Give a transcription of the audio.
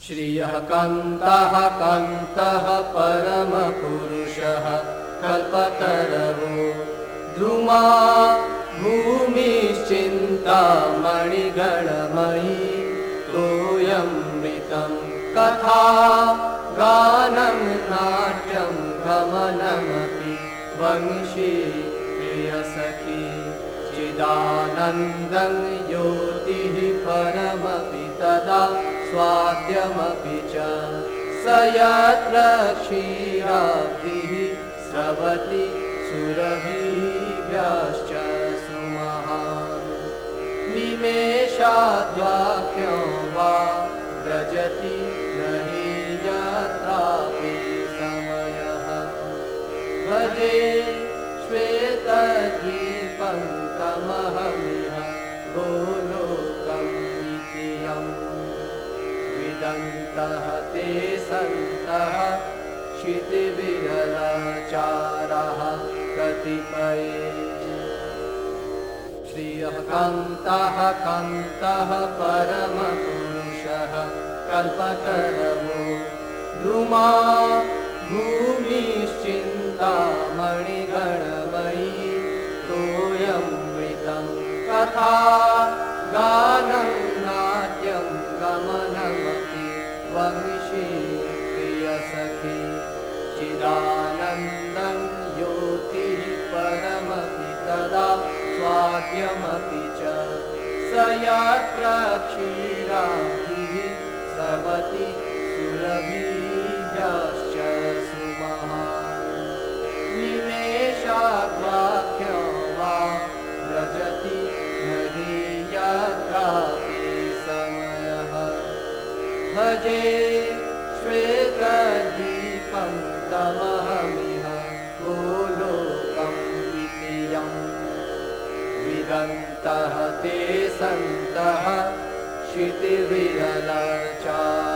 श्रियः कान्तः कान्तः परमपुरुषः कल्पतरवो द्रुमा भूमिश्चिन्तामणिगणमयी तोयमृतं कथा गानं नाट्यं गमनमपि वंशी प्रियसखी चिदानन्दं ज्योतिः परमपि तदा स्वाद्यमपि च स यत्र क्षीराब्धिः स्रवति सुरभिभ्यश्च सुमहान् निमेषाद्वाक्यो वा व्रजति न हि यत्रापि समयः भजे श्वेतद्वीपं तमहमिह गोलोकम् इति यम् विदन्तः ते सन्तः क्षितिविरलचारः कतिपये श्रियः कान्तः कान्तः परमपुरुषः कल्पतरवो द्रुमा भूमिश्चिन्तामणिगणमयी तोयमृतं कथा गानं नाट्यं गमनमपि वंशी प्रियसखी चिदानन्दं ज्योतिः परमपि तदा स्वाद्यमपि च स यत्र क्षीराब्धिः स्रवति सुरभिभ्यश्च सुमहान् निमेषाद्वाक्यो वा व्रजति न हि यत्रापि समयः भजे श्वेतद्वीपं तमहमिह गोलोकम् इति यम् विदन्तः ते सन्तः क्षितिविरलचारः